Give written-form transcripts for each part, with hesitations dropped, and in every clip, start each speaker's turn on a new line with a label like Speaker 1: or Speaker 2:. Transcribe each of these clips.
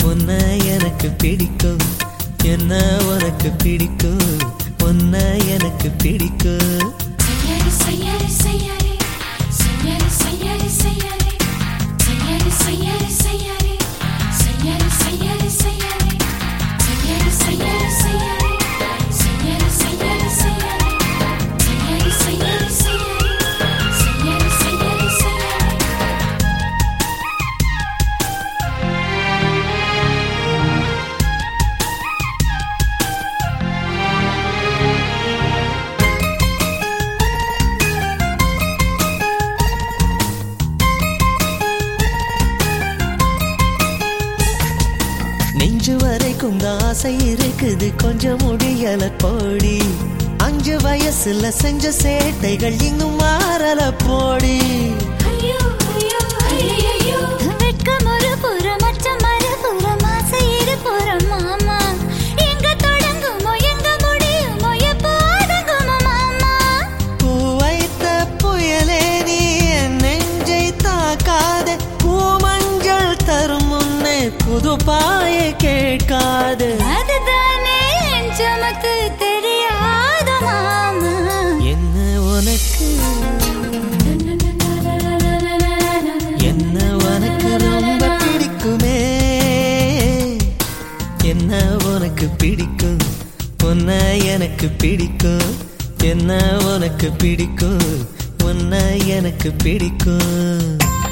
Speaker 1: உன்னை எனக்கு பிடிக்கும். என்ன உனக்கு பிடிக்கும்? உன்னை எனக்கு பிடிக்கும். நெஞ்சு வரைக்கும் ஆசை இருக்குது, கொஞ்சம் முடியல போடி. 5 வயசுல செஞ்ச சேட்டைகள் இன்னும் மாறல போடி.
Speaker 2: வெட்கம் ஒரு புறம், அச்சம் மறுபுறம், ஆசை இருபுறம் மாமா. எங்க தொடங்குமோ எங்க முடியுமோ எப்போதுங்குமோ மாமா.
Speaker 1: பூ வைத்த புயலே நீ என் நெஞ்சை தாக்காதே. பூ மஞ்சள் தரும் முன்னே புது பாயை கேட்காது.
Speaker 2: அதுதானே என் சமத்து தெரியாத மாமா.
Speaker 1: என்ன உனக்கு என்ன உனக்கு ரொம்ப பிடிக்குமே. என்ன உனக்கு பிடிக்கும்? உன்னை எனக்கு பிடிக்கும். என்ன உனக்கு பிடிக்கும்? உன்னை எனக்கு பிடிக்கும்.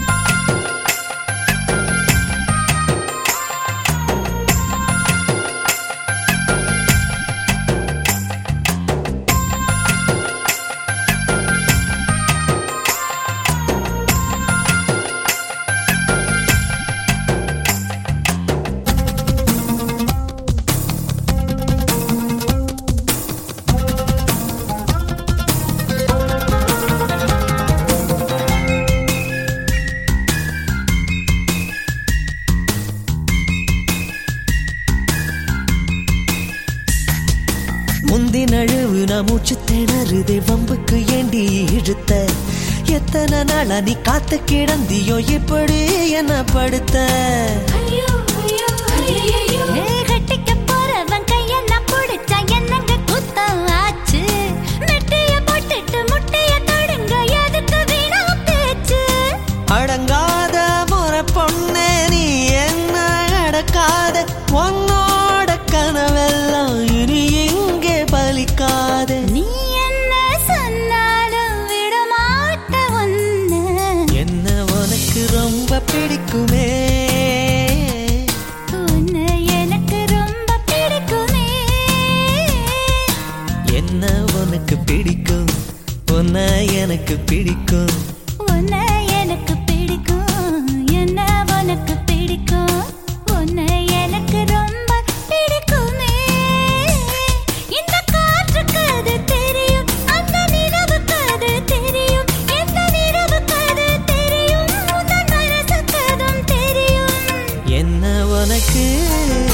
Speaker 1: முந்தின அழுவு நான் மூச்சு திணறுதே, வம்புக்கு ஏண்டி இழுத்த? எத்தனை நாளா நீ காத்து கிடந்தியோ, இப்படி என்ன படுத்த?
Speaker 2: கட்டிக்க போறவன் கைய நான் பிடிச்சா என்னங்க குத்தம் ஆச்சு? மெட்டிய போட்டுட்டு முட்டைய தொடுங்க, எதுக்கு வீணா பேச்சு?
Speaker 1: அடங்காத முறை பொண்ணே நீ என்ன அடக்காத. உன்னோட கனவெல்லாம் இனி எங்கே பலிக்காத.
Speaker 2: நீ என்ன சொன்னாலும் விடமாட்ட ஒண்ணு.
Speaker 1: என்ன உனக்கு ரொம்ப பிடிக்குமே.
Speaker 2: உன்னை எனக்கு ரொம்ப பிடிக்குமே.
Speaker 1: என்ன உனக்கு பிடிக்கும்? உன்னை எனக்கு பிடிக்கும்.
Speaker 2: உன்னை எனக்கு பிடிக்கும். என்ன உனக்கு பிடிக்கும்? உன்னை எனக்கு ரொம்ப பிடிக்குமே. இந்த காற்றுக்கு அது தெரியும், அந்த நிலவுக்கு அது தெரியும், எந்த நிலவுக்கு அது தெரியும், உன் மனசுக்கு அதுவும் தெரியும்.
Speaker 1: என்ன உனக்கு